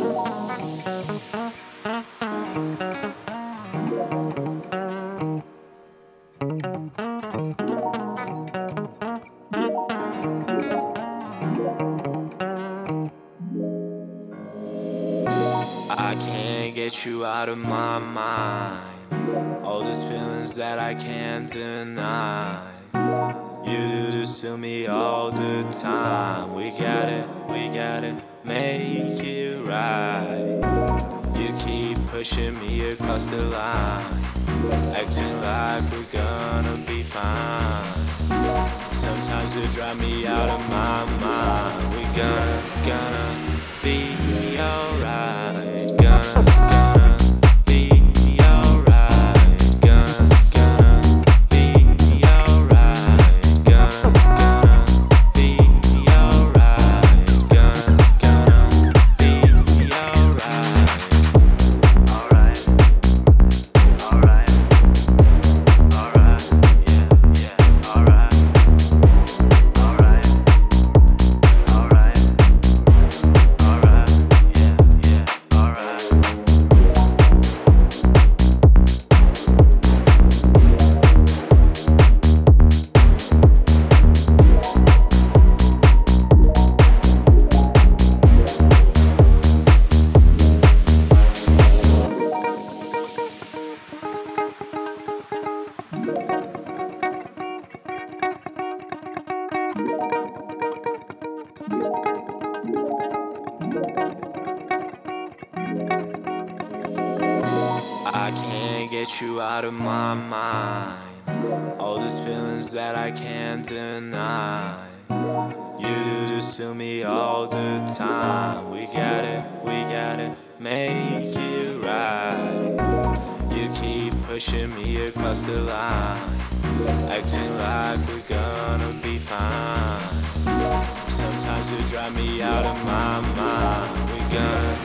I can't get you out of my mind. All these feelings that I can't deny. You do this to me all the time. We gotta make it right. You keep pushing me across the line, acting like we're gonna be fine. Sometimes you drive me out of my mind. We gonna be alright. Gonna be alright. Gonna be alright. Gonna be alright. Gonna be alright. Alright, alright, alright, yeah, alright, alright, alright, alright, yeah, alright. I can't get you out of my mind. All these feelings that I can't deny. You do this to me all the time. We gotta make it right. You keep pushing me across the line, acting like we're gonna be fine. Sometimes you drive me out of my mind. We